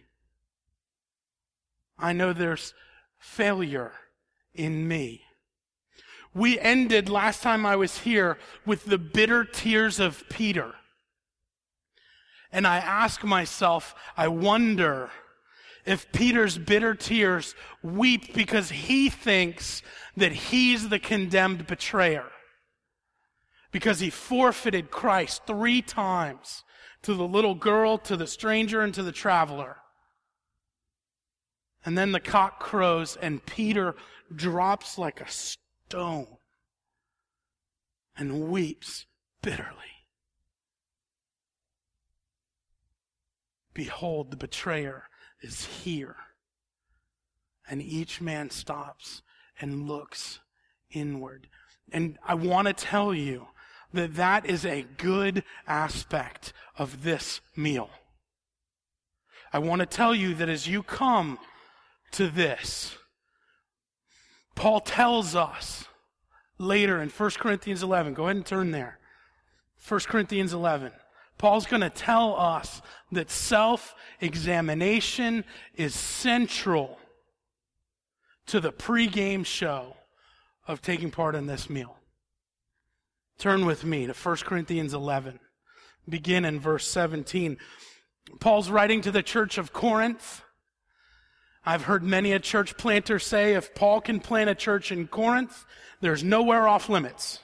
I know there's failure in me. We ended last time I was here with the bitter tears of Peter. And I ask myself, I wonder if Peter's bitter tears weep because he thinks that he's the condemned betrayer. Because he forfeited Christ 3 times to the little girl, to the stranger, and to the traveler. And then the cock crows and Peter drops like a stone and weeps bitterly. Behold, the betrayer is here. And each man stops and looks inward. And I want to tell you that that is a good aspect of this meal. I want to tell you that as you come to this, Paul tells us later in 1 Corinthians 11, go ahead and turn there. 1 Corinthians 11. Paul's going to tell us that self-examination is central to the pregame show of taking part in this meal. Turn with me to 1 Corinthians 11. Begin in verse 17. Paul's writing to the church of Corinth. I've heard many a church planter say if Paul can plant a church in Corinth, there's nowhere off limits.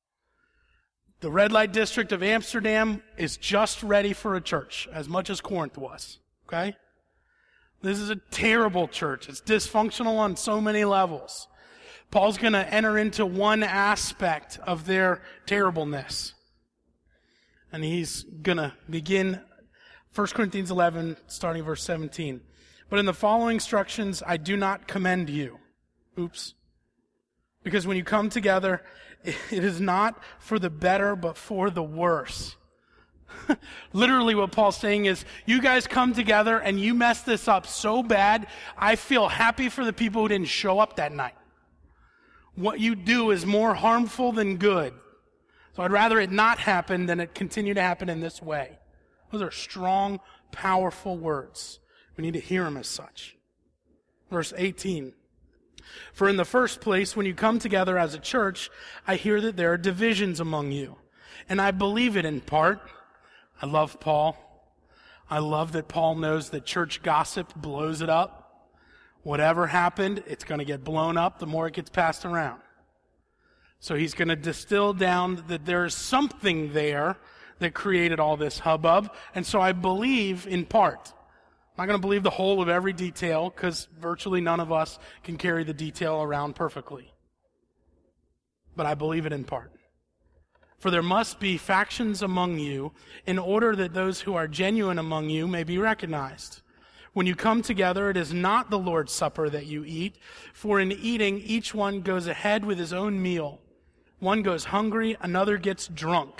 The red light district of Amsterdam is just ready for a church, as much as Corinth was. Okay? This is a terrible church. It's dysfunctional on so many levels. Paul's going to enter into one aspect of their terribleness. And he's going to begin 1 Corinthians 11, starting verse 17. But in the following instructions, I do not commend you. Oops. Because when you come together, it is not for the better, but for the worse. Literally what Paul's saying is, you guys come together and you mess this up so bad, I feel happy for the people who didn't show up that night. What you do is more harmful than good. So I'd rather it not happen than it continue to happen in this way. Those are strong, powerful words. We need to hear them as such. Verse 18. For in the first place, when you come together as a church, I hear that there are divisions among you. And I believe it in part. I love Paul. I love that Paul knows that church gossip blows it up. Whatever happened, it's going to get blown up the more it gets passed around. So he's going to distill down that there is something there that created all this hubbub. And so I believe in part. I'm not going to believe the whole of every detail because virtually none of us can carry the detail around perfectly. But I believe it in part. For there must be factions among you in order that those who are genuine among you may be recognized. When you come together, it is not the Lord's Supper that you eat, for in eating each one goes ahead with his own meal. One goes hungry, another gets drunk.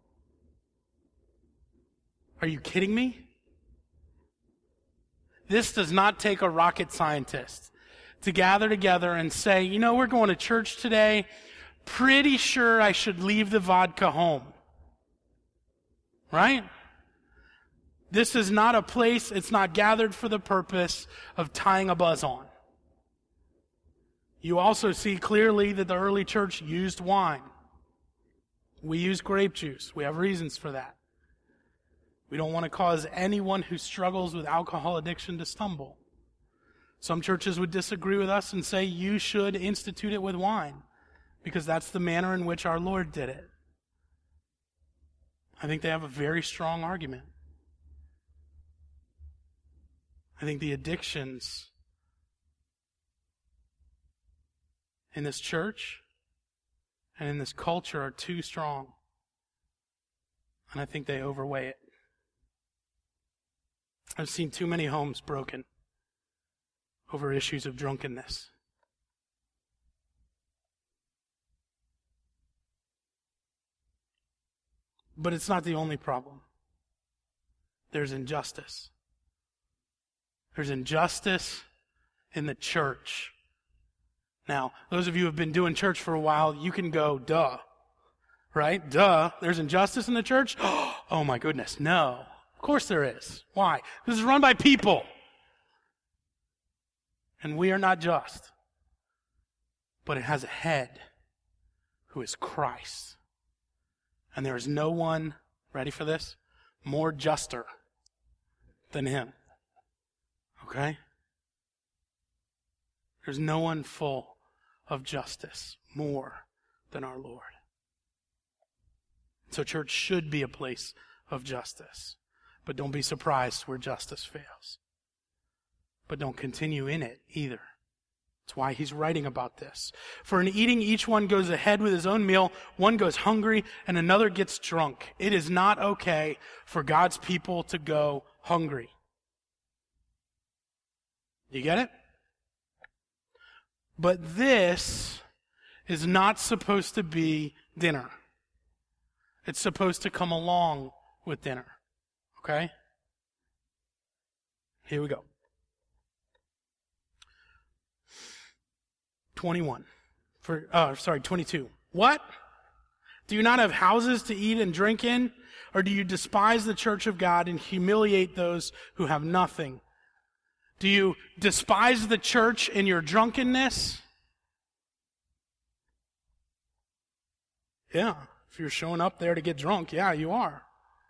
Are you kidding me? This does not take a rocket scientist to gather together and say, you know, we're going to church today. Pretty sure I should leave the vodka home. Right? This is not a place, it's not gathered for the purpose of tying a buzz on. You also see clearly that the early church used wine. We use grape juice. We have reasons for that. We don't want to cause anyone who struggles with alcohol addiction to stumble. Some churches would disagree with us and say you should institute it with wine because that's the manner in which our Lord did it. I think they have a very strong argument. I think the addictions in this church and in this culture are too strong. And I think they overweigh it. I've seen too many homes broken over issues of drunkenness. But it's not the only problem. There's injustice. There's injustice in the church. Now, those of you who have been doing church for a while, you can go, duh. Right? Duh. There's injustice in the church? Oh my goodness, no. Of course there is. Why? This is run by people. And we are not just. But it has a head who is Christ. And there is no one, ready for this, more juster than him. Okay? There's no one full of justice more than our Lord. So church should be a place of justice. But don't be surprised where justice fails. But don't continue in it either. That's why he's writing about this. For in eating, each one goes ahead with his own meal. One goes hungry and another gets drunk. It is not okay for God's people to go hungry. You get it? But this is not supposed to be dinner. It's supposed to come along with dinner. Okay? Here we go. 22. What? Do you not have houses to eat and drink in? Or do you despise the church of God and humiliate those who have nothing? Do you despise the church in your drunkenness? Yeah, if you're showing up there to get drunk, yeah, you are.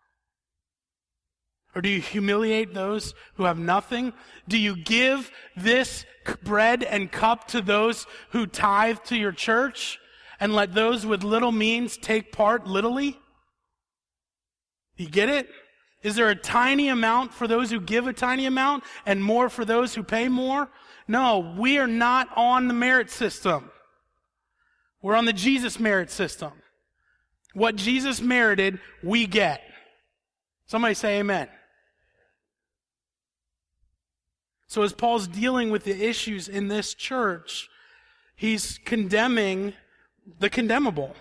Or do you humiliate those who have nothing? Do you give this bread and cup to those who tithe to your church and let those with little means take part littly? You get it? Is there a tiny amount for those who give a tiny amount and more for those who pay more? No, we are not on the merit system. We're on the Jesus merit system. What Jesus merited, we get. Somebody say amen. So as Paul's dealing with the issues in this church, he's condemning the condemnable.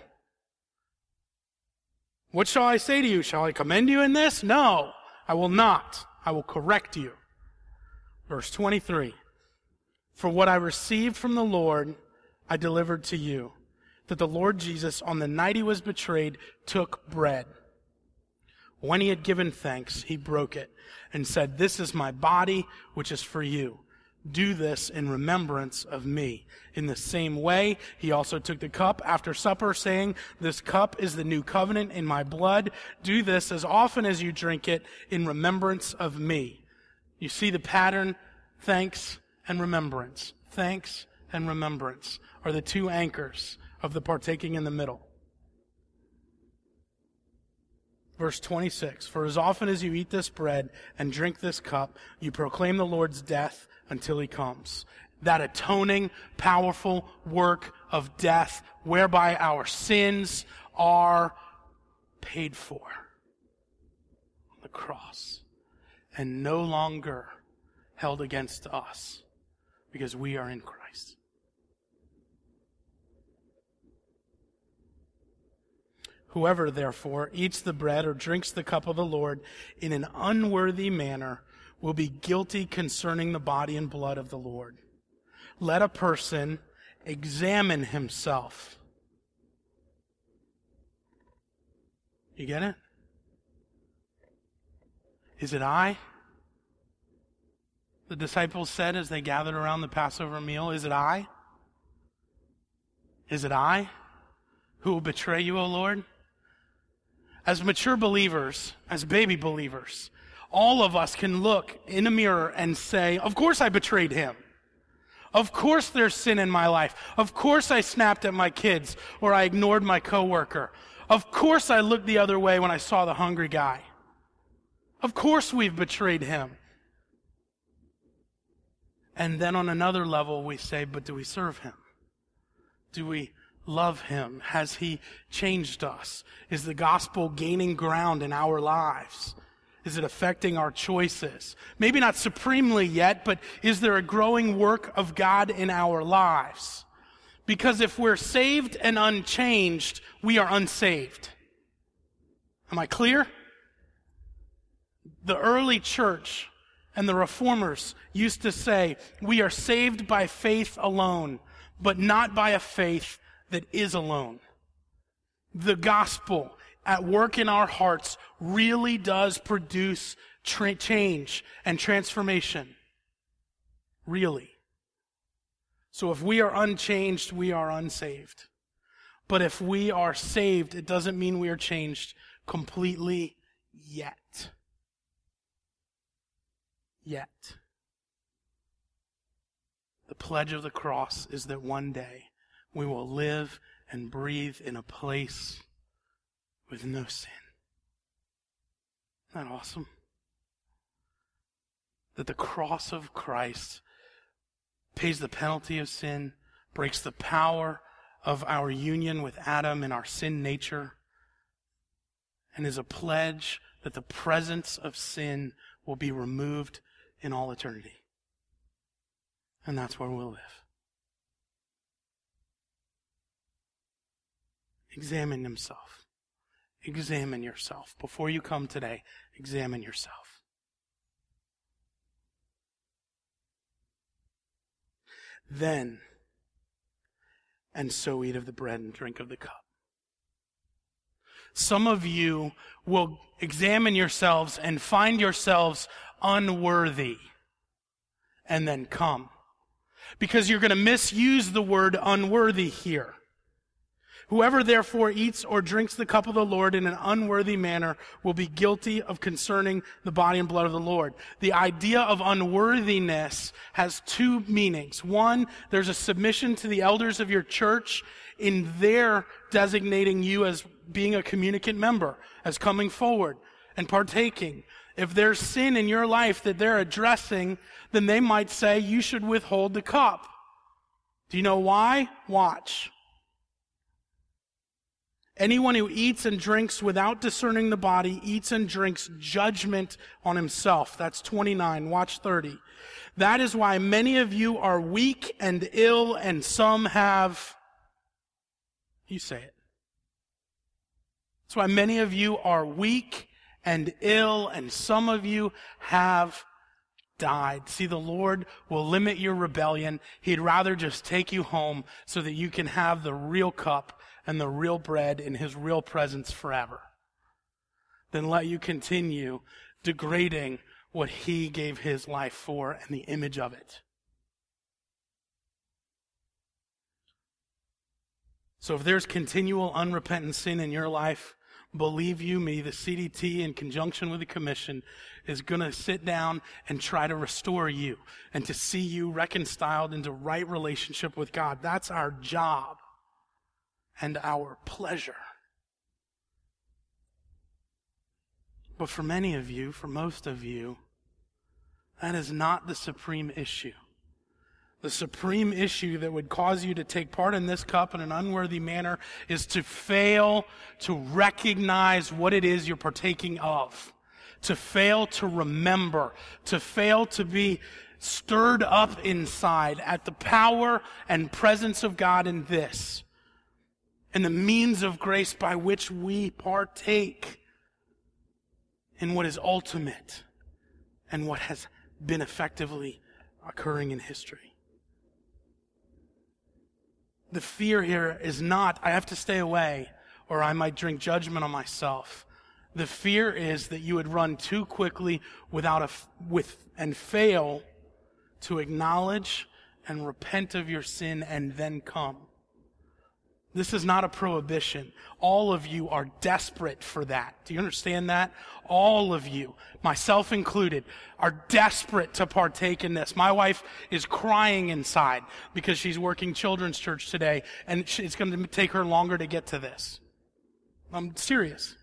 What shall I say to you? Shall I commend you in this? No, I will not. I will correct you. Verse 23. For what I received from the Lord, I delivered to you, that the Lord Jesus, on the night he was betrayed, took bread. When he had given thanks, he broke it and said, "This is my body, which is for you. Do this in remembrance of me." In the same way, he also took the cup after supper, saying, "This cup is the new covenant in my blood. Do this as often as you drink it in remembrance of me." You see the pattern? Thanks and remembrance. Thanks and remembrance are the two anchors of the partaking in the middle. Verse 26, for as often as you eat this bread and drink this cup, you proclaim the Lord's death until he comes. That atoning, powerful work of death whereby our sins are paid for on the cross and no longer held against us because we are in Christ. Whoever, therefore, eats the bread or drinks the cup of the Lord in an unworthy manner will be guilty concerning the body and blood of the Lord. Let a person examine himself. You get it? Is it I? The disciples said as they gathered around the Passover meal, is it I? Is it I who will betray you, O Lord? As mature believers, as baby believers, all of us can look in a mirror and say, of course I betrayed him. Of course there's sin in my life. Of course I snapped at my kids or I ignored my coworker. Of course I looked the other way when I saw the hungry guy. Of course we've betrayed him. And then on another level we say, but do we serve him? Do we love him? Has he changed us? Is the gospel gaining ground in our lives? Is it affecting our choices? Maybe not supremely yet, but is there a growing work of God in our lives? Because if we're saved and unchanged, we are unsaved. Am I clear? The early church and the reformers used to say, we are saved by faith alone, but not by a faith that is alone. The gospel at work in our hearts really does produce change and transformation. Really. So if we are unchanged, we are unsaved. But if we are saved, it doesn't mean we are changed completely yet. Yet. The pledge of the cross is that one day we will live and breathe in a place with no sin. Isn't that awesome? That the cross of Christ pays the penalty of sin, breaks the power of our union with Adam and our sin nature, and is a pledge that the presence of sin will be removed in all eternity. And that's where we'll live. Examine himself. Examine yourself. Before you come today, examine yourself. Then, and so eat of the bread and drink of the cup. Some of you will examine yourselves and find yourselves unworthy and then come. Because you're going to misuse the word unworthy here. Whoever therefore eats or drinks the cup of the Lord in an unworthy manner will be guilty of concerning the body and blood of the Lord. The idea of unworthiness has two meanings. One, there's a submission to the elders of your church in their designating you as being a communicant member, as coming forward and partaking. If there's sin in your life that they're addressing, then they might say you should withhold the cup. Do you know why? Watch. Anyone who eats and drinks without discerning the body eats and drinks judgment on himself. That's 29. Watch 30. That is why many of you are weak and ill, and some have... You say it. That's why many of you are weak and ill, and some of you have died. See, the Lord will limit your rebellion. He'd rather just take you home so that you can have the real cup and the real bread in His real presence forever, then let you continue degrading what He gave His life for and the image of it. So if there's continual unrepentant sin in your life, believe you me, the CDT in conjunction with the commission is going to sit down and try to restore you and to see you reconciled into right relationship with God. That's our job and our pleasure. But for many of you, for most of you, that is not the supreme issue. The supreme issue that would cause you to take part in this cup in an unworthy manner is to fail to recognize what it is you're partaking of, to fail to remember, to fail to be stirred up inside at the power and presence of God in this, and the means of grace by which we partake in what is ultimate and what has been effectively occurring in history. The fear here is not, I have to stay away or I might drink judgment on myself. The fear is that you would run too quickly and fail to acknowledge and repent of your sin and then come. This is not a prohibition. All of you are desperate for that. Do you understand that? All of you, myself included, are desperate to partake in this. My wife is crying inside because she's working children's church today, and it's going to take her longer to get to this. I'm serious.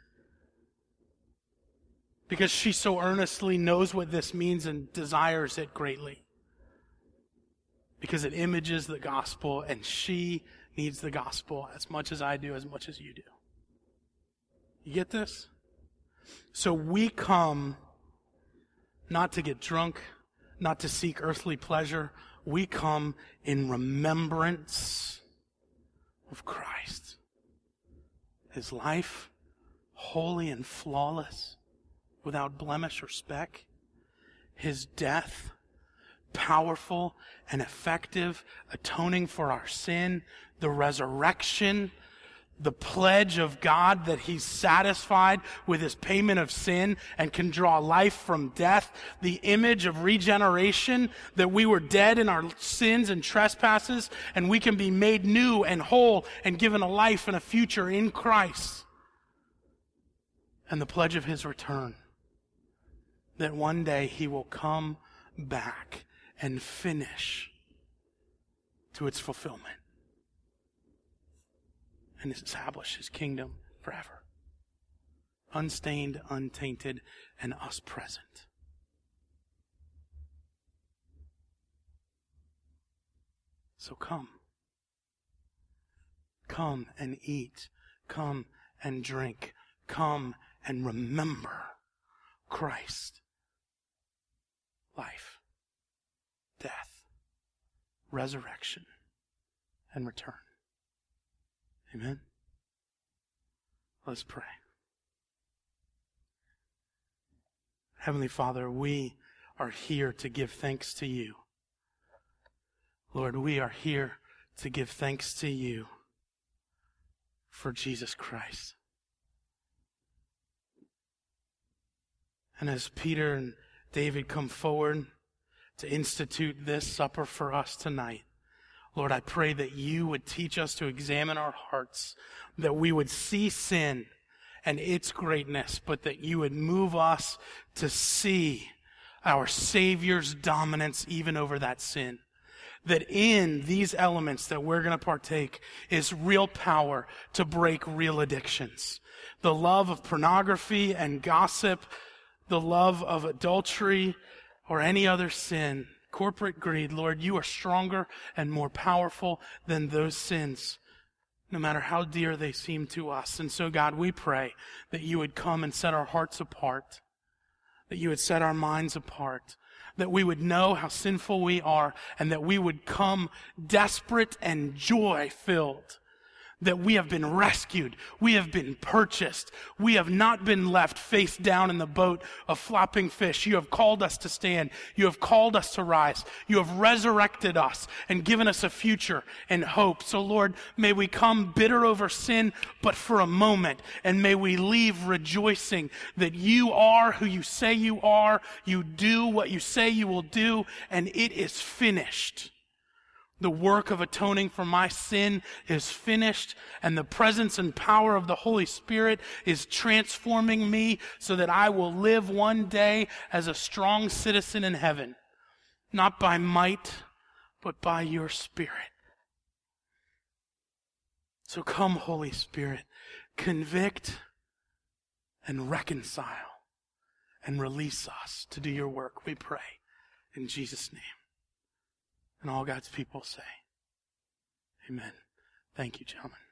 Because she so earnestly knows what this means and desires it greatly. Because it images the gospel, and she needs the gospel as much as I do, as much as you do. You get this? So we come not to get drunk, not to seek earthly pleasure. We come in remembrance of Christ. His life, holy and flawless, without blemish or speck. His death, powerful and effective, atoning for our sin. The resurrection, the pledge of God that He's satisfied with His payment of sin and can draw life from death. The image of regeneration, that we were dead in our sins and trespasses, and we can be made new and whole and given a life and a future in Christ. And the pledge of His return, that one day He will come back and finish to its fulfillment and establish His kingdom forever. Unstained, untainted, and us present. So come. Come and eat. Come and drink. Come and remember Christ. Life, death, resurrection, and return. Amen? Let's pray. Heavenly Father, we are here to give thanks to You. Lord, we are here to give thanks to you for Jesus Christ. And as Peter and David come forward to institute this supper for us tonight, Lord, I pray that you would teach us to examine our hearts, that we would see sin and its greatness, but that you would move us to see our Savior's dominance even over that sin. That in these elements that we're going to partake is real power to break real addictions. The love of pornography and gossip, the love of adultery or any other sin, corporate greed, Lord, you are stronger and more powerful than those sins, no matter how dear they seem to us. And so, God, we pray that you would come and set our hearts apart, that you would set our minds apart, that we would know how sinful we are, and that we would come desperate and joy-filled, that we have been rescued, we have been purchased, we have not been left face down in the boat of flopping fish. You have called us to stand, you have called us to rise, you have resurrected us and given us a future and hope. So Lord, may we come bitter over sin, but for a moment, and may we leave rejoicing that you are who you say you are, you do what you say you will do, and it is finished. The work of atoning for my sin is finished, and the presence and power of the Holy Spirit is transforming me so that I will live one day as a strong citizen in heaven, not by might, but by your Spirit. So come, Holy Spirit, convict and reconcile and release us to do your work, we pray, in Jesus' name. And all God's people say, amen. Thank you, gentlemen.